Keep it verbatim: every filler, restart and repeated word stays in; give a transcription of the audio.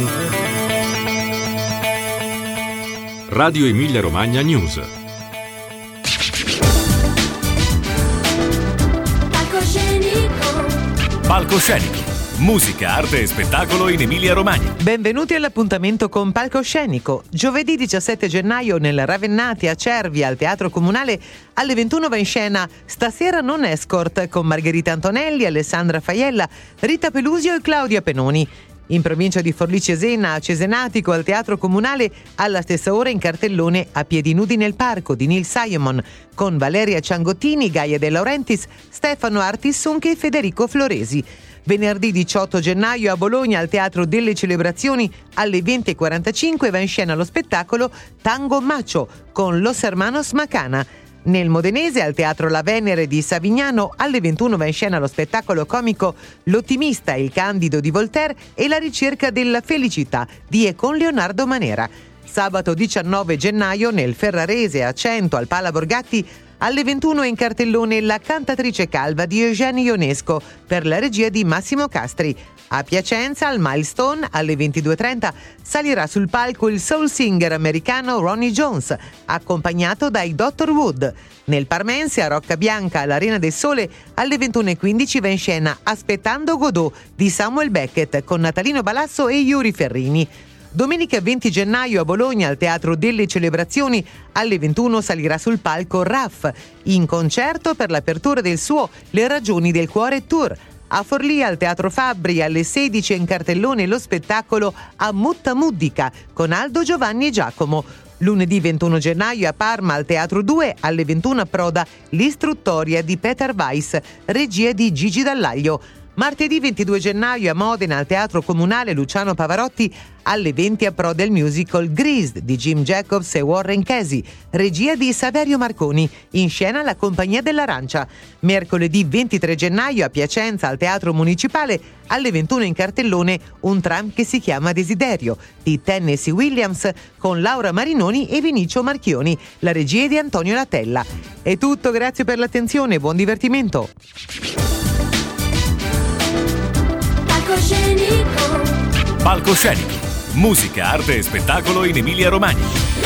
Radio Emilia Romagna News. Palcoscenico. Palcoscenico. Musica, arte e spettacolo in Emilia Romagna. Benvenuti all'appuntamento con Palcoscenico. Giovedì diciassette gennaio nel Ravennati a Cervia al Teatro Comunale alle ventuno va in scena Stasera non escort con Margherita Antonelli, Alessandra Faiella, Rita Pelusio e Claudia Penoni. In provincia di Forlì Cesena a Cesenatico al Teatro Comunale alla stessa ora in cartellone A piedi nudi nel parco di Neil Simon con Valeria Ciangottini, Gaia De Laurentiis, Stefano Artissunchi e Federico Floresi. Venerdì diciotto gennaio a Bologna al Teatro delle Celebrazioni alle venti e quarantacinque va in scena lo spettacolo Tango Macho con Los Hermanos Macana. Nel Modenese al Teatro La Venere di Savignano alle ventuno va in scena lo spettacolo comico L'ottimista, il candido di Voltaire e la ricerca della felicità di e con Leonardo Manera. Sabato diciannove gennaio nel Ferrarese a Cento al Pala Borgatti alle ventuno in cartellone La cantatrice calva di Eugène Ionesco per la regia di Massimo Castri. A Piacenza al Milestone alle ventidue e trenta salirà sul palco il soul singer americano Ronnie Jones, accompagnato dai Doctor Wood. Nel Parmense a Roccabianca all'Arena del Sole alle ventuno e quindici va in scena Aspettando Godot di Samuel Beckett con Natalino Balasso e Yuri Ferrini. Domenica venti gennaio a Bologna al Teatro delle Celebrazioni alle ventuno salirà sul palco Raff in concerto per l'apertura del suo Le ragioni del cuore tour. A Forlì al Teatro Fabbri alle sedici in cartellone lo spettacolo A Mutta Muddica con Aldo, Giovanni e Giacomo. Lunedì ventuno gennaio a Parma al Teatro due alle ventuno approda L'istruttoria di Peter Weiss, regia di Gigi Dallaglio. Martedì ventidue gennaio a Modena al Teatro Comunale Luciano Pavarotti alle venti approda il musical Greased di Jim Jacobs e Warren Casey, regia di Saverio Marconi, in scena La Compagnia dell'Arancia. Mercoledì ventitré gennaio a Piacenza al Teatro Municipale alle ventuno in cartellone Un tram che si chiama Desiderio di Tennessee Williams con Laura Marinoni e Vinicio Marchioni, la regia di Antonio Latella. È tutto, grazie per l'attenzione e buon divertimento. Palcoscenico. Palcoscenico. Musica, arte e spettacolo in Emilia Romagna.